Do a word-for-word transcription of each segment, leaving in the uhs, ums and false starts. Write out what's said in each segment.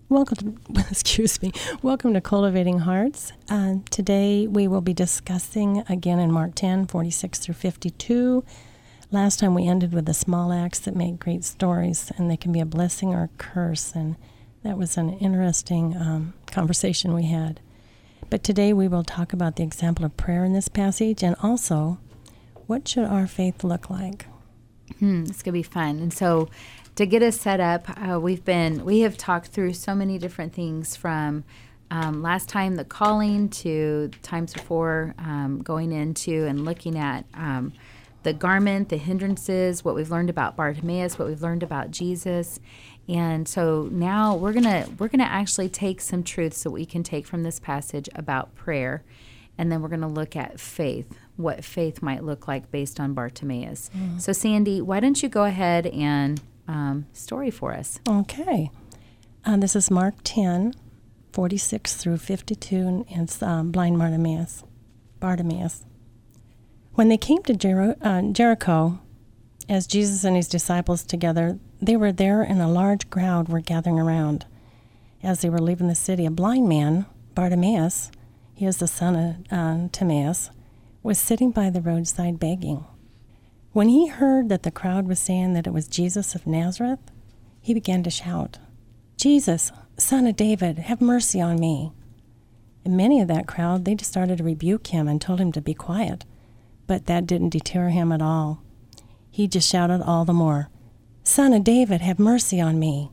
Welcome to, excuse me, welcome to Cultivating Hearts. Uh, today we will be discussing again in Mark ten, forty-six through fifty-two. Last time we ended with the small acts that make great stories, and they can be a blessing or a curse, and that was an interesting um, conversation we had. But today we will talk about the example of prayer in this passage, and also, what should our faith look like? Hmm, it's going to be fun. And so to get us set up, uh, we've been, we have talked through so many different things from um, last time, the calling, to times before, um, going into and looking at um, the garment, the hindrances, what we've learned about Bartimaeus, what we've learned about Jesus. And so now we're going to, we're going to actually take some truths that we can take from this passage about prayer. And then we're going to look at faith, what faith might look like based on Bartimaeus. Mm. So Sandy, why don't you go ahead and um, story for us? Okay. Uh, this is Mark ten, forty-six through fifty-two, and it's um, blind Bartimaeus. Bartimaeus. When they came to Jer- uh, Jericho, as Jesus and his disciples together, they were there and a large crowd were gathering around. As they were leaving the city, a blind man, Bartimaeus, he is the son of uh, Timaeus, was sitting by the roadside begging. When he heard that the crowd was saying that it was Jesus of Nazareth, he began to shout, "Jesus, Son of David, have mercy on me." And many of that crowd, they just started to rebuke him and told him to be quiet. But that didn't deter him at all. He just shouted all the more, "Son of David, have mercy on me."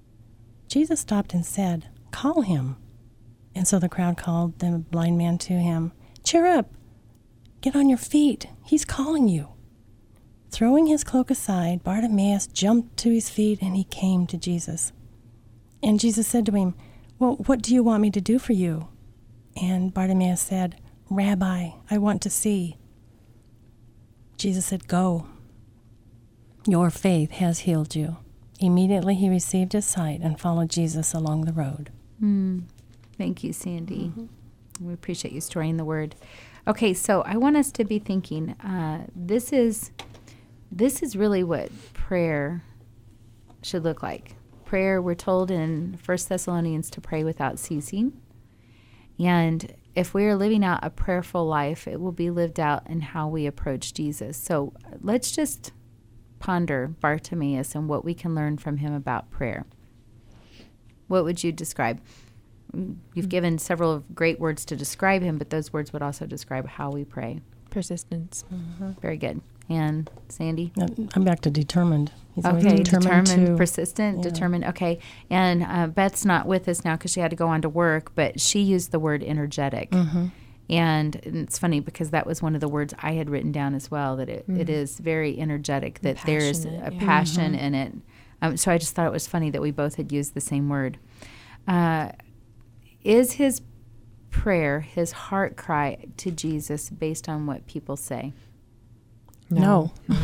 Jesus stopped and said, "Call him." And so the crowd called the blind man to him. "Cheer up. Get on your feet. He's calling you." Throwing his cloak aside, Bartimaeus jumped to his feet and he came to Jesus. And Jesus said to him, "Well, what do you want me to do for you?" And Bartimaeus said, "Rabbi, I want to see." Jesus said, "Go. Your faith has healed you." Immediately he received his sight and followed Jesus along the road. Mm. Thank you, Sandy. Mm-hmm. We appreciate you storing the word. Okay, so I want us to be thinking, uh, this is this is really what prayer should look like. Prayer, we're told in First Thessalonians to pray without ceasing. And if we are living out a prayerful life, it will be lived out in how we approach Jesus. So let's just ponder Bartimaeus and what we can learn from him about prayer. What would you describe? You've given several great words to describe him, but those words would also describe how we pray. Persistence. Mm-hmm. Very good. And Sandy? I'm back to determined. He's okay, determined, determined to, persistent, yeah. determined. Okay. And uh, Beth's not with us now because she had to go on to work, but she used the word energetic. Mm-hmm. And it's funny because that was one of the words I had written down as well, that it, mm-hmm. it is very energetic, that there's a yeah. passion mm-hmm. in it. Um, so I just thought it was funny that we both had used the same word. Uh, is his prayer, his heart cry to Jesus based on what people say? No. no.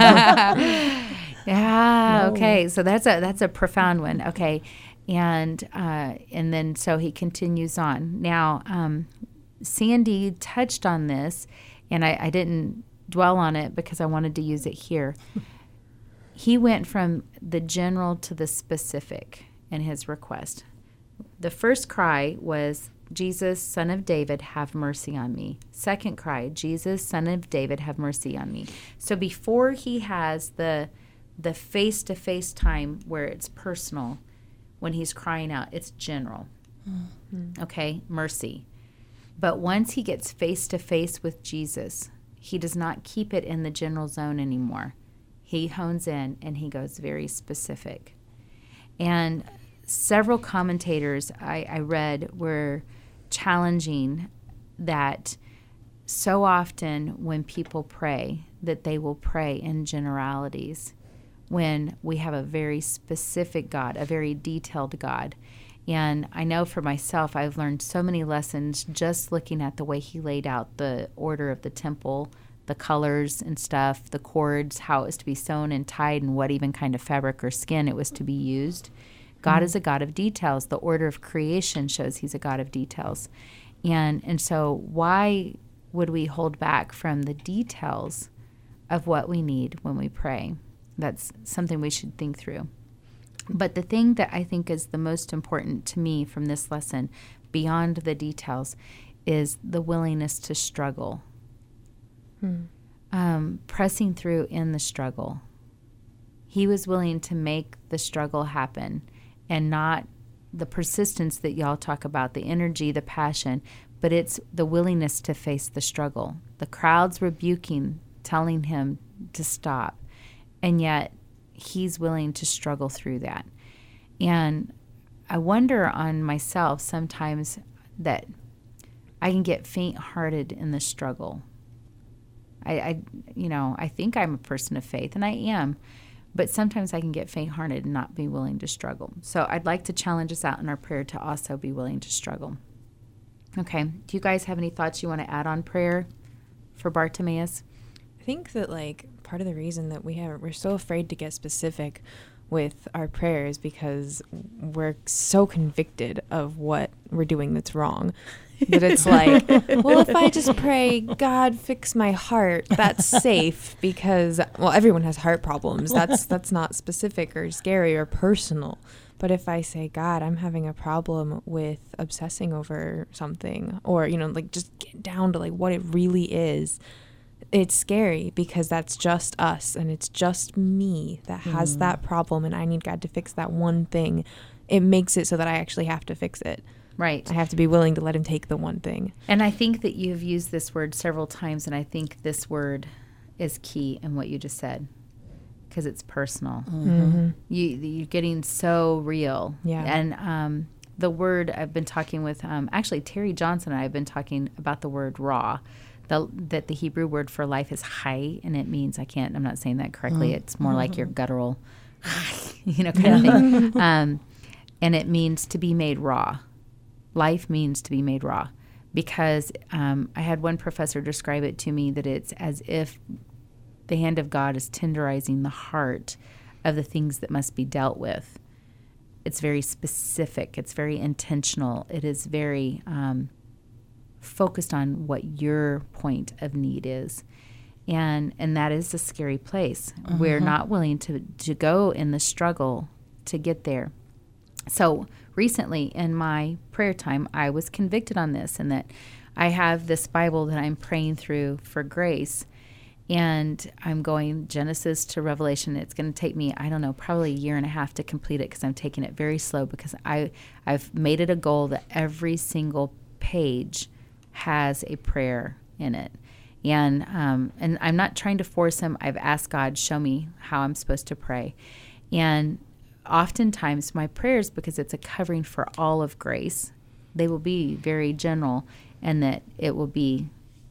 yeah. No. Okay. So that's a that's a profound one. Okay, and uh, and then so he continues on. Now, um, Sandy touched on this, and I, I didn't dwell on it because I wanted to use it here. He went from the general to the specific in his request. The first cry was, "Jesus, Son of David, have mercy on me." Second cry, "Jesus, Son of David, have mercy on me." So before he has the the face-to-face time where it's personal, when he's crying out, it's general. Mm-hmm. Okay, mercy. But once he gets face-to-face with Jesus, he does not keep it in the general zone anymore. He hones in and he goes very specific. And several commentators I, I read were challenging that so often when people pray, that they will pray in generalities when we have a very specific God, a very detailed God. And I know for myself, I've learned so many lessons just looking at the way he laid out the order of the temple, the colors and stuff, the cords, how it was to be sewn and tied, and what even kind of fabric or skin it was to be used. God mm-hmm. is a God of details. The order of creation shows he's a God of details. And and so why would we hold back from the details of what we need when we pray? That's something we should think through. But the thing that I think is the most important to me from this lesson, beyond the details, is the willingness to struggle. Hmm. Um, pressing through in the struggle. He was willing to make the struggle happen, and not the persistence that y'all talk about, the energy, the passion, but it's the willingness to face the struggle. The crowd's rebuking, telling him to stop, and yet he's willing to struggle through that. And I wonder on myself sometimes that I can get faint-hearted in the struggle. I, I, you know, I think I'm a person of faith, and I am, but sometimes I can get faint-hearted and not be willing to struggle. So I'd like to challenge us out in our prayer to also be willing to struggle. Okay. Do you guys have any thoughts you want to add on prayer for Bartimaeus? I think that, like, part of the reason that we have, we're so afraid to get specific with our prayers because we're so convicted of what we're doing that's wrong. That it's like, well, if I just pray, God, fix my heart, that's safe because, well, everyone has heart problems. That's that's not specific or scary or personal. But if I say, God, I'm having a problem with obsessing over something, or, you know, like just get down to like what it really is, it's scary because that's just us and it's just me that has mm. that problem, and I need God to fix that one thing. It makes it so that I actually have to fix it. Right. I have to be willing to let him take the one thing. And I think that you've used this word several times, and I think this word is key in what you just said, because it's personal. Mm-hmm. You, you're getting so real. Yeah. And um, the word I've been talking with, um, actually Terry Johnson and I have been talking about the word raw, the, that the Hebrew word for life is hay, and it means, I can't, I'm not saying that correctly, mm-hmm. it's more like your guttural, you know, kind yeah. of thing. Um, and it means to be made raw. Life means to be made raw, because um, I had one professor describe it to me that it's as if the hand of God is tenderizing the heart of the things that must be dealt with. It's very specific. It's very intentional. It is very um, focused on what your point of need is. And and that is a scary place. Uh-huh. We're not willing to, to go in the struggle to get there. So recently in my prayer time, I was convicted on this, and that I have this Bible that I'm praying through for Grace, and I'm going Genesis to Revelation. It's going to take me, I don't know, probably a year and a half to complete it, because I'm taking it very slow, because I, I've made it a goal that every single page has a prayer in it. And um, and I'm not trying to force him. I've asked God, show me how I'm supposed to pray. And oftentimes my prayers, because it's a covering for all of Grace, they will be very general, and that it will be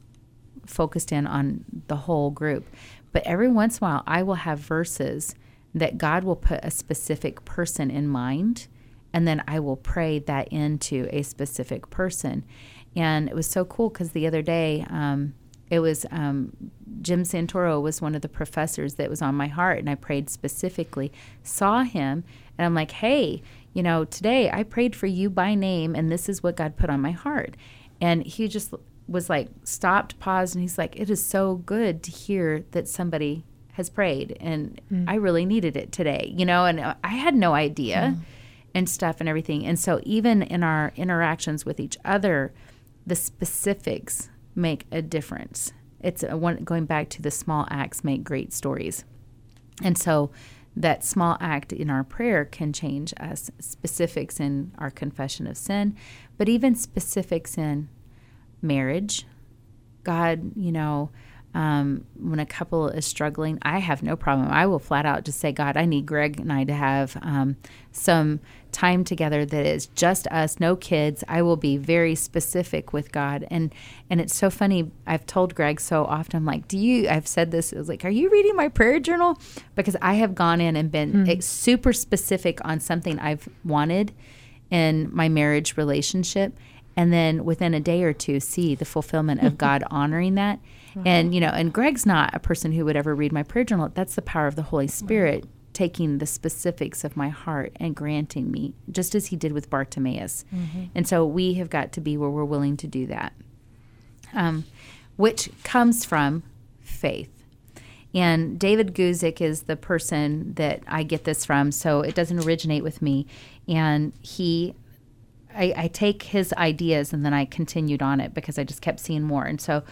focused in on the whole group. But every once in a while, I will have verses that God will put a specific person in mind, and then I will pray that into a specific person. And it was so cool, because the other day, um, it was um, Jim Santoro was one of the professors that was on my heart, and I prayed specifically, saw him, and I'm like, hey, you know, today I prayed for you by name, and this is what God put on my heart. And he just was like, stopped, paused, and he's like, it is so good to hear that somebody has prayed, and mm. I really needed it today, you know, and I had no idea mm. and stuff and everything. And so even in our interactions with each other, the specifics make a difference. It's a one, going back to the small acts make great stories. And so that small act in our prayer can change us, specifics in our confession of sin, but even specifics in marriage. God, you know, um, when a couple is struggling, I have no problem. I will flat out just say, God, I need Greg and I to have um, some time together that is just us, no kids. I will be very specific with God. And and it's so funny. I've told Greg so often, I'm like, do you, I've said this, it was like, are you reading my prayer journal? Because I have gone in and been mm-hmm. super specific on something I've wanted in my marriage relationship. And then within a day or two, see the fulfillment of God honoring that. Wow. And, you know, and Greg's not a person who would ever read my prayer journal. That's the power of the Holy Spirit, wow. taking the specifics of my heart and granting me, just as he did with Bartimaeus. Mm-hmm. And so we have got to be where we're willing to do that, um, which comes from faith. And David Guzik is the person that I get this from, so it doesn't originate with me. And he, I, I take his ideas and then I continued on it because I just kept seeing more. And so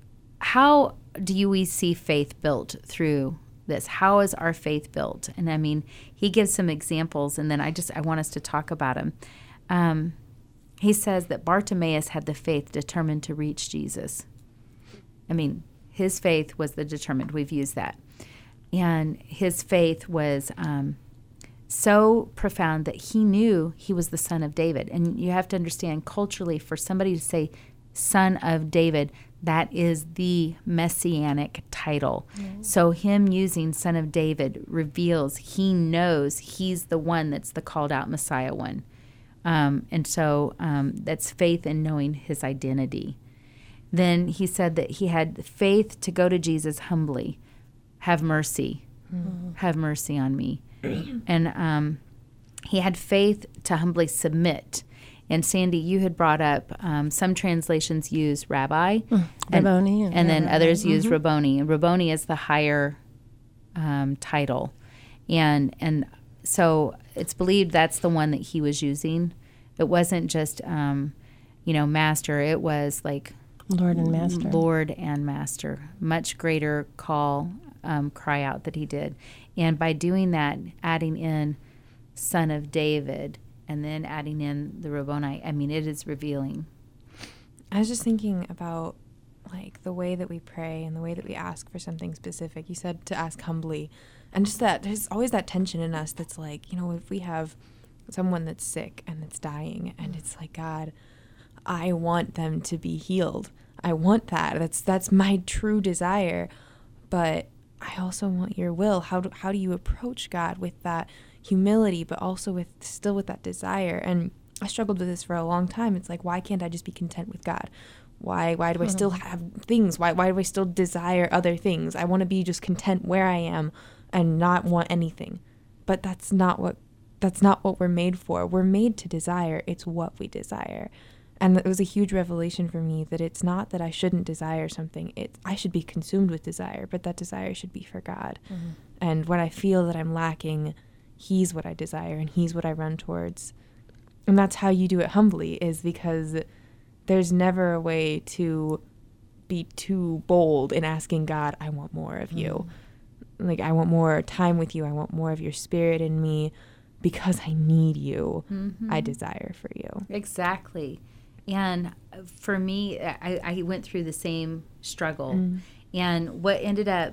how do you, we see faith built through this? How is our faith built? And I mean, he gives some examples, and then I just, I want us to talk about them. Um, he says that Bartimaeus had the faith determined to reach Jesus. I mean, his faith was the determined. We've used that. And his faith was um, so profound that he knew he was the son of David. And you have to understand, culturally, for somebody to say son of David, that is the messianic title. Mm-hmm. So him using son of David reveals he knows he's the one that's the called out Messiah one. Um, and so um, that's faith in knowing his identity. Then he said that he had faith to go to Jesus humbly. Have mercy. Mm-hmm. Have mercy on me. And um, he had faith to humbly submit. And Sandy, you had brought up um, some translations use rabbi. Mm, and, Rabboni. And, and then rabbi. others use mm-hmm. Rabboni. And Rabboni is the higher um, title. And and so it's believed that's the one that he was using. It wasn't just, um, you know, master. It was like... Lord and Master. Lord and Master. Much greater call, um, cry out that he did. And by doing that, adding in Son of David, and then adding in the Rabboni, I mean, it is revealing. I was just thinking about, like, the way that we pray and the way that we ask for something specific. You said to ask humbly. And just that there's always that tension in us that's like, you know, if we have someone that's sick and that's dying, and it's like, God, I want them to be healed. I want that. That's that's my true desire. But I also want your will. How do, how do you approach God with that humility, but also with still with that desire? And I struggled with this for a long time. It's like, why can't I just be content with God? Why why do I still have things? Why why do I still desire other things? I want to be just content where I am and not want anything. But that's not what that's not what we're made for. We're made to desire. It's what we desire. And it was a huge revelation for me that it's not that I shouldn't desire something. It I should be consumed with desire, but that desire should be for God. Mm-hmm. And when I feel that I'm lacking, he's what I desire and he's what I run towards. And that's how you do it humbly, is because there's never a way to be too bold in asking God, I want more of you. Mm-hmm. Like, I want more time with you. I want more of your spirit in me because I need you. Mm-hmm. I desire for you. Exactly. And for me, I, I went through the same struggle. Mm. And what ended up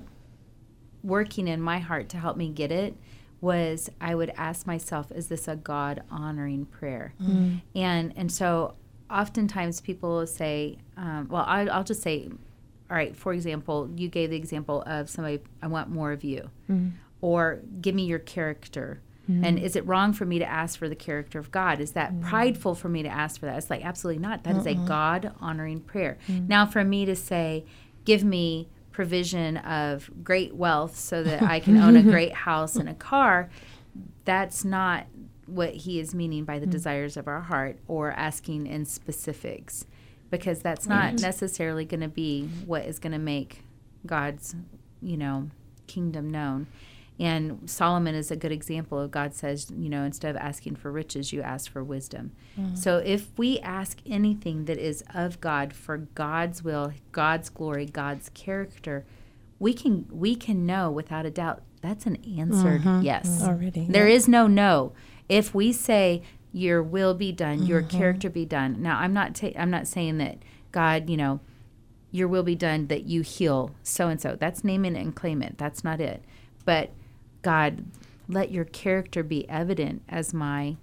working in my heart to help me get it was I would ask myself, is this a God-honoring prayer? Mm. And and so oftentimes people will say, um, well, I, I'll just say, all right, for example, you gave the example of somebody, I want more of you. Mm. Or give me your character. Mm-hmm. And is it wrong for me to ask for the character of God? Is that mm-hmm. prideful for me to ask for that? It's like, absolutely not. That mm-hmm. is a God-honoring prayer. Mm-hmm. Now, for me to say, give me provision of great wealth so that I can own a great house and a car, that's not what he is meaning by the mm-hmm. desires of our heart, or asking in specifics, because that's not right. necessarily going to be what is going to make God's, you know, kingdom known. And Solomon is a good example of God says, you know, instead of asking for riches, you ask for wisdom. Mm-hmm. So if we ask anything that is of God for God's will, God's glory, God's character, we can we can know without a doubt that's an answered mm-hmm. yes. Already. There yeah. is no no. If we say your will be done, mm-hmm. your character be done. Now, I'm not ta- I'm not saying that God, you know, your will be done that you heal so and so. That's name it and claim it. That's not it. But God, let your character be evident as my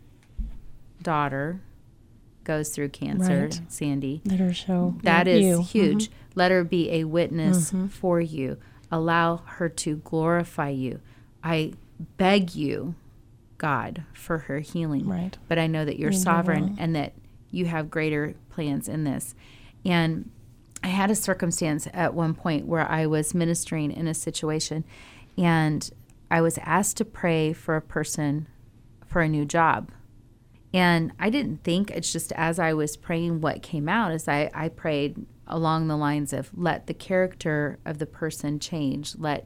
daughter goes through cancer, right. Sandy. Let her show that is you. huge. Mm-hmm. Let her be a witness mm-hmm. for you. Allow her to glorify you. I beg you, God, for her healing. Right. But I know that you're you sovereign and that you have greater plans in this. And I had a circumstance at one point where I was ministering in a situation, and I was asked to pray for a person for a new job. And I didn't think, it's just as I was praying, what came out is I, I prayed along the lines of, let the character of the person change. Let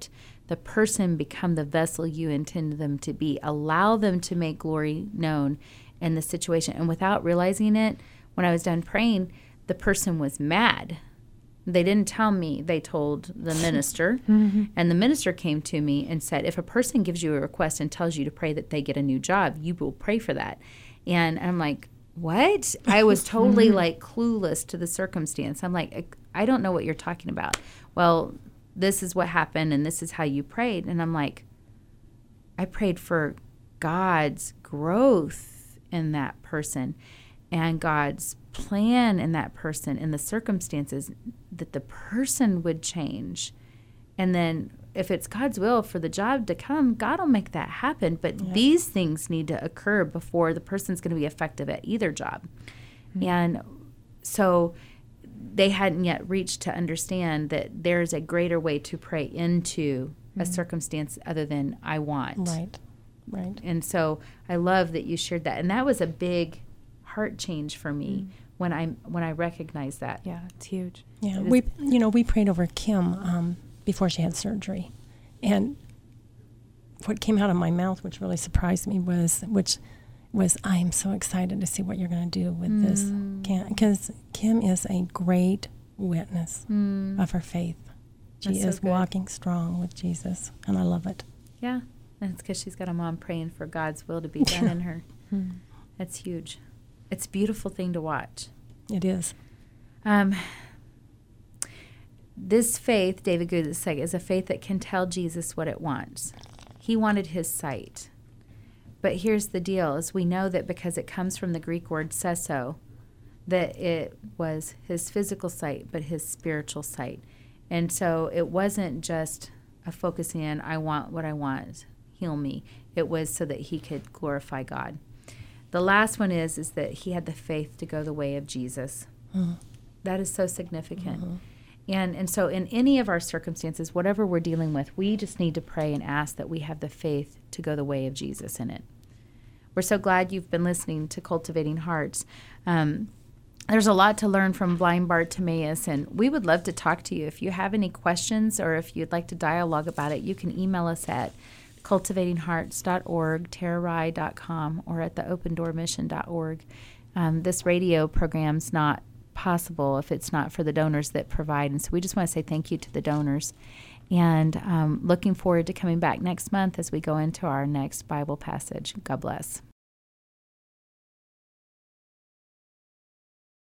the person become the vessel you intended them to be. Allow them to make glory known in the situation. And without realizing it, when I was done praying, the person was mad. They didn't tell me. They told the minister. Mm-hmm. And the minister came to me and said, if a person gives you a request and tells you to pray that they get a new job, you will pray for that. And I'm like, what? I was totally like clueless to the circumstance. I'm like, I don't know what you're talking about. Well, this is what happened and this is how you prayed. And I'm like, I prayed for God's growth in that person and God's plan in that person and the circumstances, that the person would change. And then if it's God's will for the job to come, God will make that happen. But yeah. these things need to occur before the person's going to be effective at either job. Mm-hmm. And so they hadn't yet reached to understand that there's a greater way to pray into mm-hmm. a circumstance other than I want. Right, right. And so I love that you shared that. And that was a big heart change for me mm-hmm. when I when I recognized that. Yeah, it's huge. Yeah, it we you know we prayed over Kim um, before she had surgery, and what came out of my mouth, which really surprised me, was which was I am so excited to see what you're going to do with mm. this, because Kim is a great witness mm. of her faith. She That's is so good. walking strong with Jesus, and I love it. Yeah, and it's because she's got a mom praying for God's will to be done in her. Mm. That's huge. It's a beautiful thing to watch. It is. Um, this faith, David Guzik said, is a faith that can tell Jesus what it wants. He wanted his sight. But here's the deal, is we know that because it comes from the Greek word sesso, that it was his physical sight, but his spiritual sight. And so it wasn't just a focusing in, I want what I want, heal me. It was so that he could glorify God. The last one is, is that he had the faith to go the way of Jesus. Mm-hmm. That is so significant. Mm-hmm. And and so in any of our circumstances, whatever we're dealing with, we just need to pray and ask that we have the faith to go the way of Jesus in it. We're so glad you've been listening to Cultivating Hearts. Um, there's a lot to learn from blind Bartimaeus, and we would love to talk to you. If you have any questions or if you'd like to dialogue about it, you can email us at cultivating hearts dot org, tararai dot com, or at the open door mission dot org. Um, this radio program's not possible if it's not for the donors that provide. And so we just want to say thank you to the donors. And um, looking forward to coming back next month as we go into our next Bible passage. God bless.